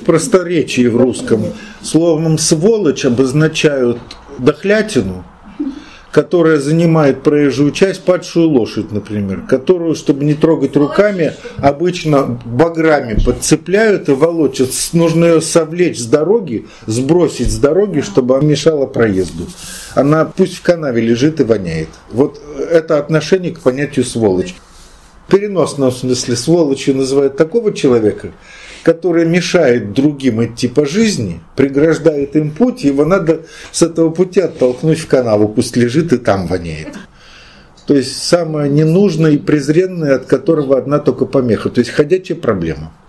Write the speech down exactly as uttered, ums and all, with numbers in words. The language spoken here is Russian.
просторечии в русском словом «сволочь» обозначают дохлятину, которая занимает проезжую часть, падшую лошадь, например, которую, чтобы не трогать руками, обычно баграми подцепляют и волочат. Нужно ее совлечь с дороги, сбросить с дороги, чтобы она мешала проезду. Она пусть в канаве лежит и воняет. Вот это отношение к понятию «сволочь». В переносном смысле сволочью называют такого человека, который мешает другим идти по жизни, преграждает им путь, его надо с этого пути оттолкнуть в канаву, пусть лежит и там воняет. То есть самое ненужное и презренное, от которого одна только помеха, то есть ходячая проблема.